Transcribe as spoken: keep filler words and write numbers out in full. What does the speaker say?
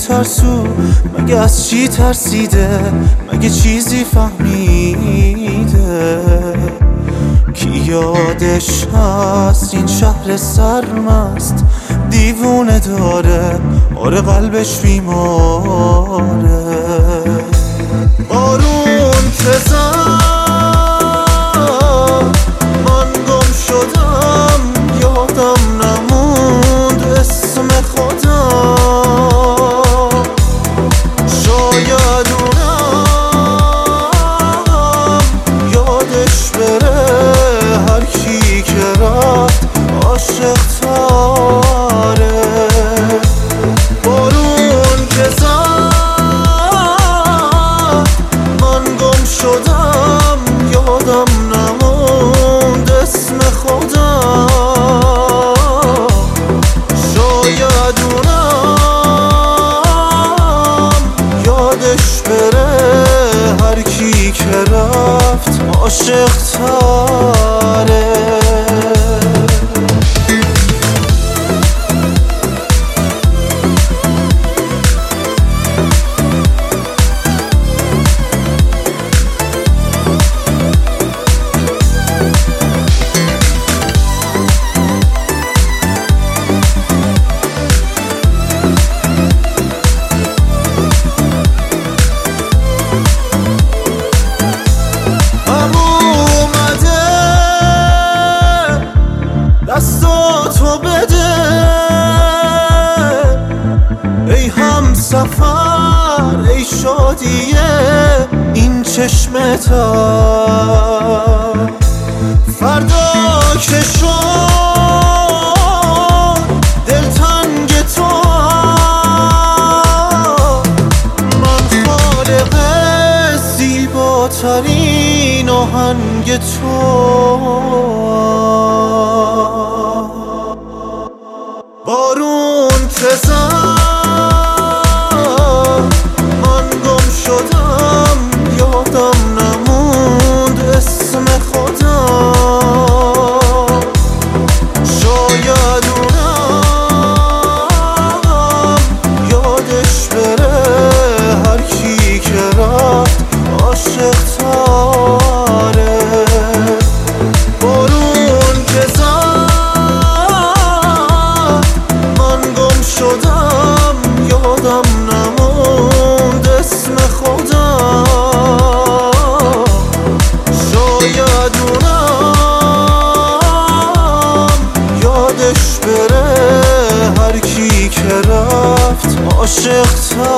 ترسو مگه از چی ترسیده؟ مگه چیزی فهمیده؟ کی یادش هست این شهر سرمست دیوونه داره؟ آره قلبش بیماره. بارون که زد من گم شدم، یادم نموند اسم خدا. شاید اونم یادش بره هر کی که رفت عاشق تاره. بارون که زد من گم شدم، یادم نموند اسم خدا. شاید اونم یادش بره هر کی که رفت عاشق تاره. دستاتو بده ای هم سفر، ای شادیه این چشمتا. فردا که شد دلتنگ تو، من خالق زیباترین آهنگ تو. بارون که زد من گم شدم، یادم نموند اسم خدا. شاید اونم یادش بره هر کی که رفت عاشق تاره. بارون که شدم، یادم نموند اسم خدا. شاید اونم یادش بره هر کی که رفت عاشق